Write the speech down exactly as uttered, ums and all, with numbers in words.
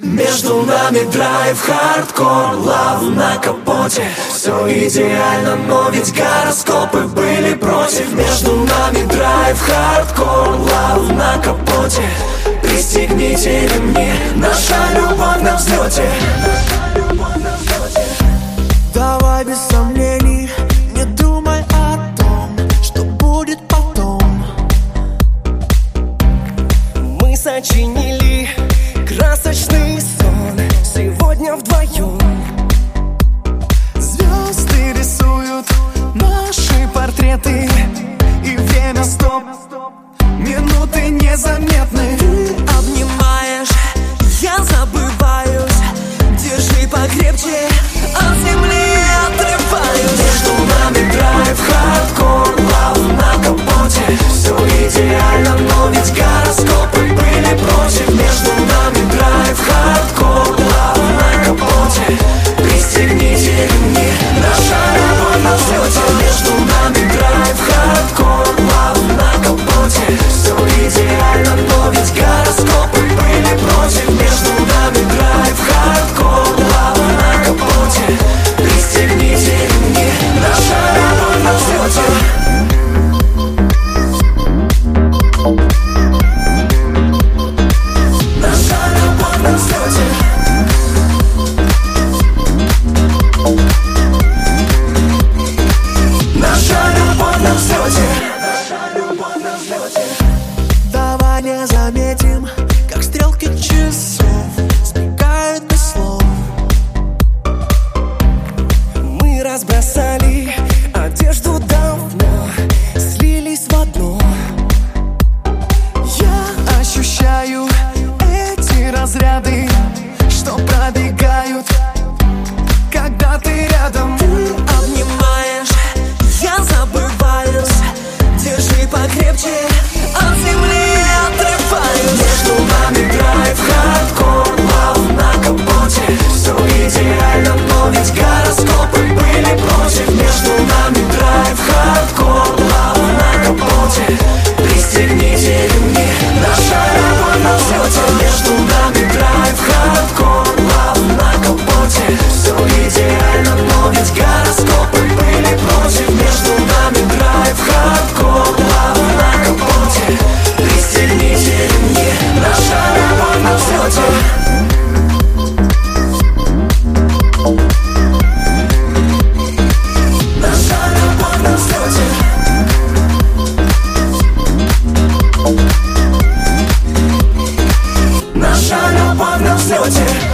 Между нами драйв, хардкор, лав на капоте. Все идеально, но ведь гороскопы были против. Между нами драйв, хардкор, лав на капоте. Пристегните ремни, наша любовь на взлете. Давай без сомнений, не думай о том, что будет потом. Мы сочинили красочный сон сегодня вдвоем. Звезды рисуют наши портреты, и время стоп, минуты незаметны. Ты обнимаешь, я забываюсь. Держи покрепче, от земли отрываюсь. Между нами драйв, хардкор, лав на капоте. Все идеально, но ведь гороскопы были против. Между нами драйв, хардкор, лав на капоте. Пристегните ремни, наша любовь на взлете. Между нами драйв, хардкор, лав на капоте. Все идеально, но ведь гороскопы были против. Между нами драйв, хардкор, лав на капоте. Пристегните ремни, наша любовь на взлете. Давай не заметим, как стрелки часов сбегают без слов. Мы разбросали одежду давно, слились в одно. Я ощущаю эти разряды, что пробегают, когда ты рядом. Ты обнимаешь, я забываюсь. Держи покрепче, от земли отрываюсь. Между нами драйв, хардкор, лав на капоте. Все идеально, но ведь гороскопы были против. Между нами драйв, хардкор, лав на капоте. Пристегните ремни, наша любовь на взлете. Между нами драйв, хардкор, лав на капоте. Все идеально, но ведь гороскопы были против. Между нами драйв, хардкор, лав на капоте. Пристегните ремни, наша любовь на взлете. Наша любовь на взлете. Наша любовь на взлете.